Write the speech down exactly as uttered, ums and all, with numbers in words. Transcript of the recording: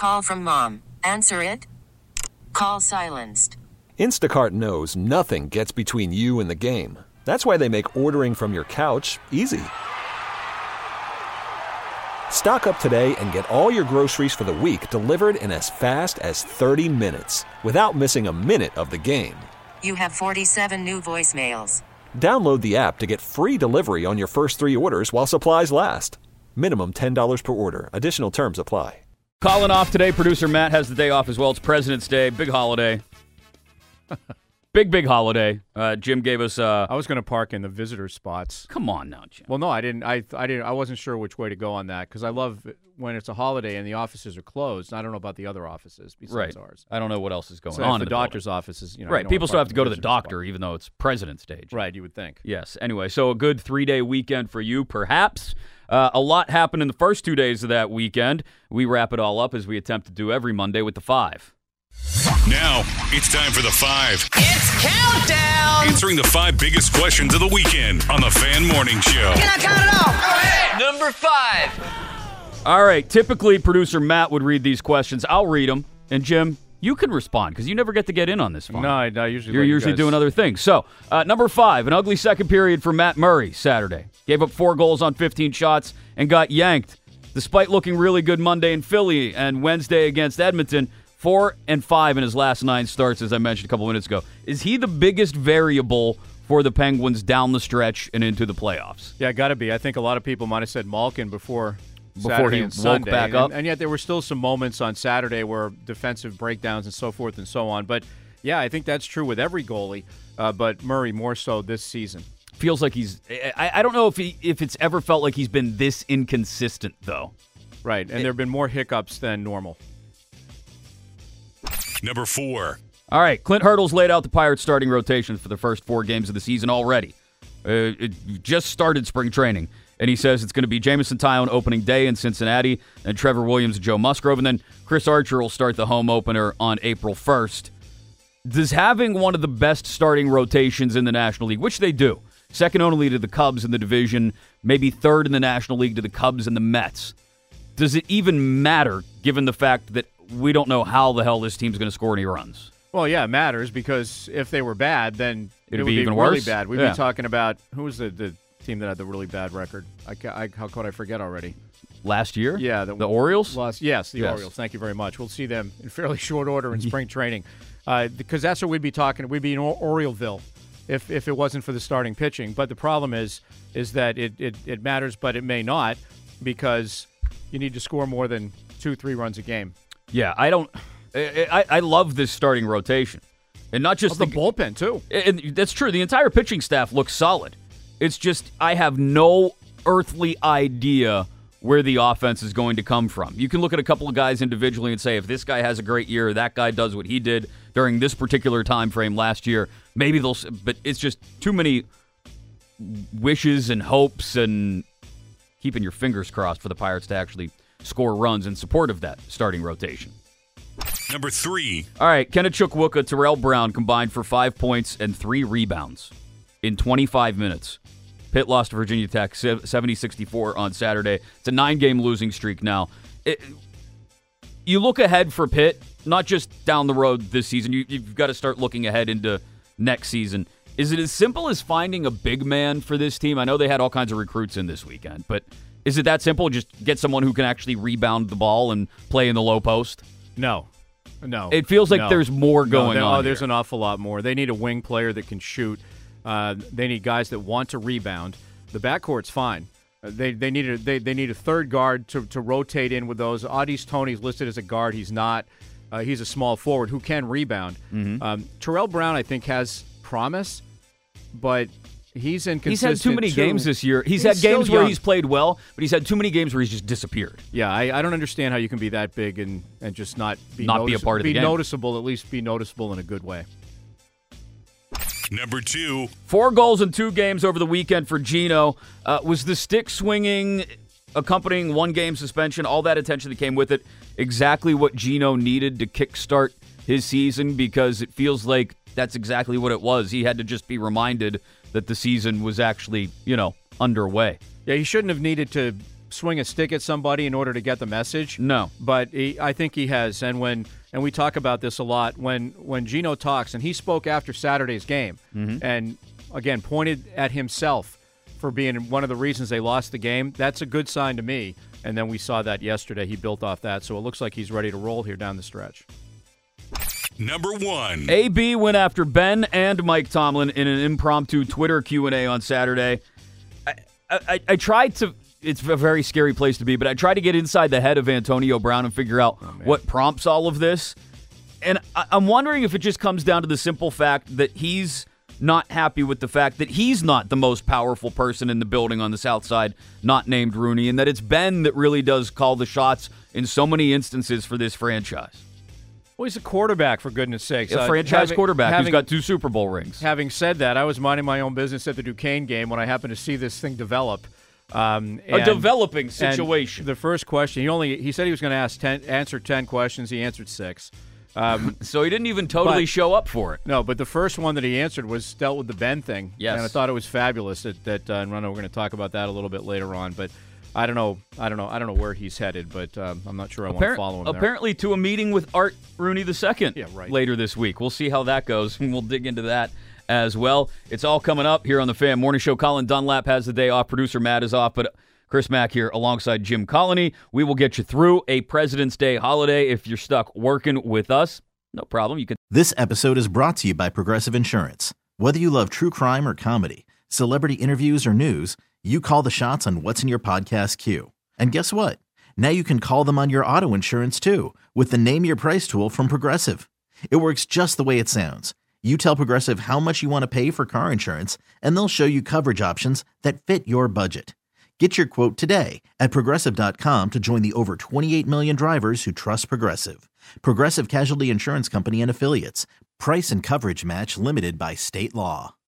call from mom. Answer it. Call silenced. Instacart knows nothing gets between you and the game. That's why they make ordering from your couch easy. Stock up today and get all your groceries for the week delivered in as fast as thirty minutes without missing a minute of the game. You have forty-seven new voicemails. Download the app to get free delivery on your first three orders while supplies last. Minimum ten dollars per order. Additional terms apply. Calling off today. Producer Matt has the day off as well. It's President's Day. Big holiday. Big, big holiday. Uh, Jim gave us. Uh, I was going to park in the visitor spots. Come on now, Jim. Well, no, I didn't. I, I didn't. I wasn't sure which way to go on that because I love when it's a holiday and the offices are closed. I don't know about the other offices besides right. ours. I don't know what else is going so on. If the in doctor's building. offices, you know, right. you People still have to go to the doctor, spot. even though it's President's Day. Jim. Right. You would think. Yes. Anyway, so a good three-day weekend for you, perhaps. Uh, a lot happened in the first two days of that weekend. We wrap it all up as we attempt to do every Monday with the five. Now, it's time for the five. It's countdown! Answering the five biggest questions of the weekend on the Fan Morning Show. Can I count it off? Go ahead! Number five. All right. Typically, producer Matt would read these questions. I'll read them. And, Jim, you can respond because you never get to get in on this one. No, I, I usually You're let you usually guys... doing other things. So, uh, number five, an ugly second period for Matt Murray Saturday. Gave up four goals on fifteen shots and got yanked. Despite looking really good Monday in Philly and Wednesday against Edmonton, four and five in his last nine starts, as I mentioned a couple minutes ago. Is he the biggest variable for the Penguins down the stretch and into the playoffs? Yeah, got to be. I think a lot of people might have said Malkin before Before Saturday he and woke Sunday. back and, up? And yet there were still some moments on Saturday where defensive breakdowns and so forth and so on. But, yeah, I think that's true with every goalie, uh, but Murray more so this season. Feels like he's I, – I don't know if he if it's ever felt like he's been this inconsistent, though. Right, and there have been more hiccups than normal. Number four. All right, Clint Hurdle's laid out the Pirates' starting rotation for the first four games of the season already. Uh, it just started spring training, and he says it's going to be Jamison Tyone opening day in Cincinnati, and Trevor Williams and Joe Musgrove, and then Chris Archer will start the home opener on April first. Does having one of the best starting rotations in the National League, which they do, second only to the Cubs in the division, maybe third in the National League to the Cubs and the Mets, does it even matter given the fact that we don't know how the hell this team's going to score any runs? Well, yeah, it matters because if they were bad, then It'd it would be be even really worse? bad. We'd Yeah. be talking about who was the, the team that had the really bad record. I, ca- I how could I forget already? Last year? Yeah, the, the Orioles? Lost, yes, the Yes. Orioles. Thank you very much. We'll see them in fairly short order in spring training uh, because that's what we'd be talking. We'd be in or- Orioleville if if it wasn't for the starting pitching. But the problem is is that it, it, it matters, but it may not because you need to score more than two, three runs a game. Yeah, I don't. I, I, I love this starting rotation, and not just Oh, the bullpen too. And that's true. The entire pitching staff looks solid. It's just I have no earthly idea where the offense is going to come from. You can look at a couple of guys individually and say if this guy has a great year, that guy does what he did during this particular time frame last year. Maybe they'll. But it's just too many wishes and hopes and keeping your fingers crossed for the Pirates to actually score runs in support of that starting rotation. Number three. All right, Kenneth Chukwuka, Terrell Brown combined for five points and three rebounds in twenty-five minutes. Pitt lost to Virginia Tech seventy sixty-four on Saturday. It's a nine-game losing streak now. It, you look ahead for Pitt, not just down the road this season. You, you've got to start looking ahead into next season. Is it as simple as finding a big man for this team? I know they had all kinds of recruits in this weekend, but is it that simple? Just get someone who can actually rebound the ball and play in the low post? No. No. It feels like no. there's more going no, on. Oh, there's here. an awful lot more. They need a wing player that can shoot. Uh, they need guys that want to rebound. The backcourt's fine. Uh, they they need a they, they need a third guard to, to rotate in with those. Audis Tony's listed as a guard. He's not. Uh, he's a small forward who can rebound. Mm-hmm. Um, Terrell Brown, I think, has promise, but he's inconsistent. He's had too many too. games this year. He's, He's had games still where young. he's played well, but he's had too many games where he's just disappeared. Yeah, I, I don't understand how you can be that big and, and just not be Not be a notice- part of the be game. noticeable. At least be noticeable in a good way. Number two. Four goals in two games over the weekend for Gino. Uh, was the stick swinging, accompanying one game suspension, all that attention that came with it, exactly what Gino needed to kickstart his season? Because it feels like that's exactly what it was. He had to just be reminded that the season was actually, you know, underway. Yeah, he shouldn't have needed to swing a stick at somebody in order to get the message. No. But he, I think he has. And when and we talk about this a lot, when, when Geno talks, and he spoke after Saturday's game, mm-hmm. and, again, pointed at himself for being one of the reasons they lost the game, that's a good sign to me. And then we saw that yesterday. He built off that. So it looks like he's ready to roll here down the stretch. Number one. A B went after Ben and Mike Tomlin in an impromptu Twitter Q and A on Saturday. I, I, I tried to, it's a very scary place to be, but I tried to get inside the head of Antonio Brown and figure out oh, what prompts all of this. And I, I'm wondering if it just comes down to the simple fact that he's not happy with the fact that he's not the most powerful person in the building on the South Side, not named Rooney, and that it's Ben that really does call the shots in so many instances for this franchise. Well, he's a quarterback, for goodness sakes. A uh, franchise having, quarterback having, who's got two Super Bowl rings. Having said that, I was minding my own business at the Duquesne game when I happened to see this thing develop. Um, and, a developing situation. The first question, he only he said he was going to ask ten, answer ten questions. He answered six. Um, so he didn't even totally but, show up for it. No, but the first one that he answered was dealt with the Ben thing. Yes. And I thought it was fabulous that, that uh, and Run, we're going to talk about that a little bit later on. But I don't know. I don't know. I don't know where he's headed, but um, I'm not sure I Appar- want to follow him there. Apparently to a meeting with Art Rooney the Second yeah, right. later this week. We'll see how that goes, and we'll dig into that as well. It's all coming up here on the Fan Morning Show. Colin Dunlap has the day off. Producer Matt is off, but Chris Mack here alongside Jim Colony. We will get you through a President's Day holiday if you're stuck working with us. No problem. You can. This episode is brought to you by Progressive Insurance. Whether you love true crime or comedy, celebrity interviews or news, you call the shots on what's in your podcast queue. And guess what? Now you can call them on your auto insurance too with the Name Your Price tool from Progressive. It works just the way it sounds. You tell Progressive how much you want to pay for car insurance, and they'll show you coverage options that fit your budget. Get your quote today at Progressive dot com to join the over twenty-eight million drivers who trust Progressive. Progressive Casualty Insurance Company and Affiliates. Price and coverage match limited by state law.